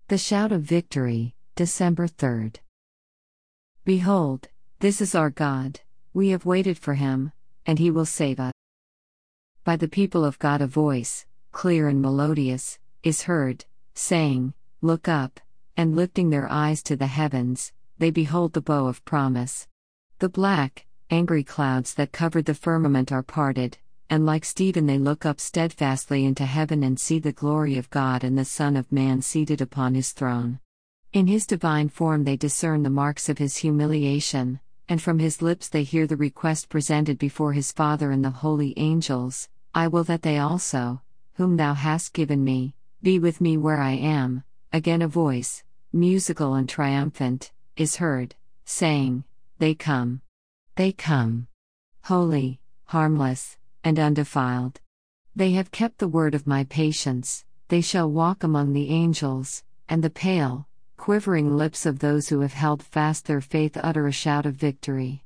The shout of victory, December 3rd. Behold, this is our God, we have waited for him, and he will save us. By the people of God a voice, clear and melodious, is heard, saying, Look up, and lifting their eyes to the heavens, they behold the bow of promise. The black, angry clouds that covered the firmament are parted, and like Stephen they look up steadfastly into heaven and see the glory of God and the Son of Man seated upon his throne. In his divine form they discern the marks of his humiliation, and from his lips they hear the request presented before his Father and the holy angels, I will that they also, whom thou hast given me, be with me where I am. Again a voice, musical and triumphant, is heard, saying, They come. They come. Holy, harmless, and undefiled. They have kept the word of my patience, they shall walk among the angels, and the pale, quivering lips of those who have held fast their faith utter a shout of victory.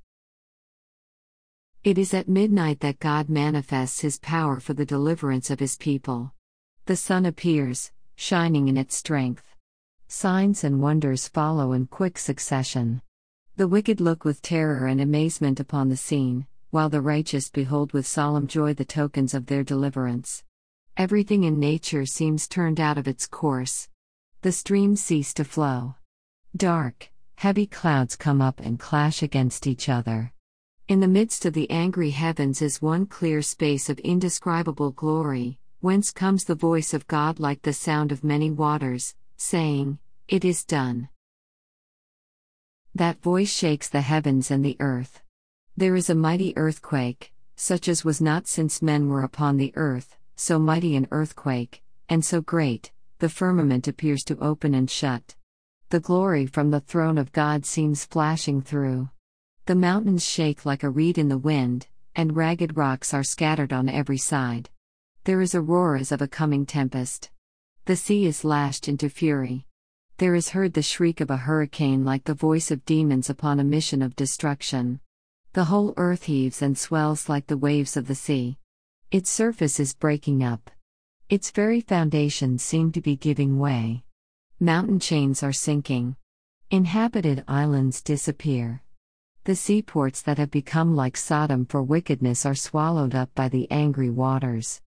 It is at midnight that God manifests his power for the deliverance of his people. The sun appears, shining in its strength. Signs and wonders follow in quick succession. The wicked look with terror and amazement upon the scene, while the righteous behold with solemn joy the tokens of their deliverance. Everything in nature seems turned out of its course. The streams cease to flow. Dark, heavy clouds come up and clash against each other. In the midst of the angry heavens is one clear space of indescribable glory, whence comes the voice of God like the sound of many waters, saying, It is done. That voice shakes the heavens and the earth. There is a mighty earthquake, such as was not since men were upon the earth, so mighty an earthquake, and so great, the firmament appears to open and shut. The glory from the throne of God seems flashing through. The mountains shake like a reed in the wind, and ragged rocks are scattered on every side. There is a roar as of a coming tempest. The sea is lashed into fury. There is heard the shriek of a hurricane like the voice of demons upon a mission of destruction. The whole earth heaves and swells like the waves of the sea. Its surface is breaking up. Its very foundations seem to be giving way. Mountain chains are sinking. Inhabited islands disappear. The seaports that have become like Sodom for wickedness are swallowed up by the angry waters.